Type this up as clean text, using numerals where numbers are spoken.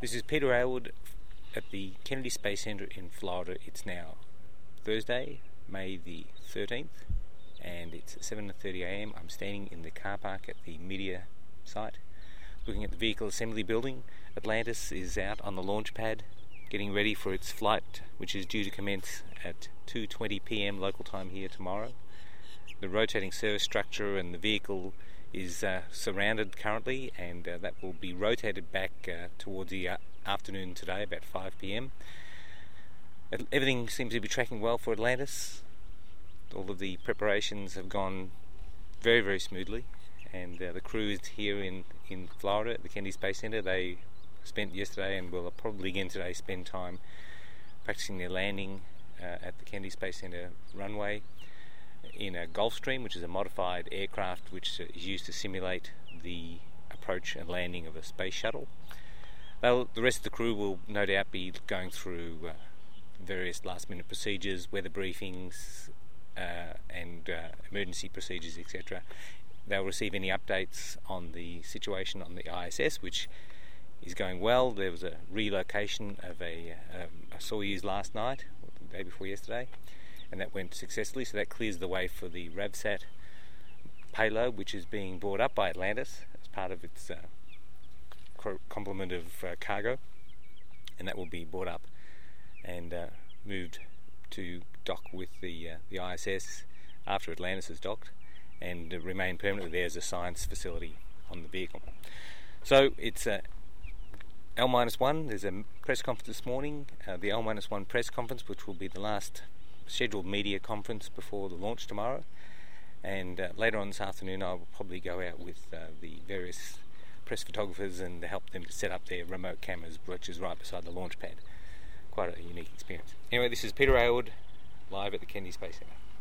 This is Peter Aylward at the Kennedy Space Center in Florida. It's now Thursday, May the 13th, and it's 7:30am. I'm standing in the car park at the media site, looking at the vehicle assembly building. Atlantis is out on the launch pad, getting ready for its flight, which is due to commence at 2:20pm local time here tomorrow. The rotating service structure and the vehicle is surrounded currently, and that will be rotated back towards the afternoon today, about 5pm. Everything seems to be tracking well for Atlantis. All of the preparations have gone very, very smoothly, and the crew is here in Florida at the Kennedy Space Center. They spent yesterday and will probably again today spend time practicing their landing at the Kennedy Space Center runway in a Gulfstream, which is a modified aircraft which is used to simulate the approach and landing of a space shuttle. The rest of the crew will no doubt be going through various last-minute procedures, weather briefings, and emergency procedures, etc. They'll receive any updates on the situation on the ISS, which is going well. There was a relocation of a Soyuz last night, or the day before yesterday, and that went successfully, so that clears the way for the RAVSAT payload, which is being brought up by Atlantis as part of its complement of cargo, and that will be brought up and moved to dock with the ISS after Atlantis is docked, and remain permanently there as a science facility on the vehicle. So it's L-1. There's a press conference this morning, the L-1 press conference, which will be the last scheduled media conference before the launch tomorrow, and later on this afternoon I will probably go out with the various press photographers and help them to set up their remote cameras, which is right beside the launch pad. Quite a unique experience. Anyway, this is Peter Aylward live at the Kennedy Space Center.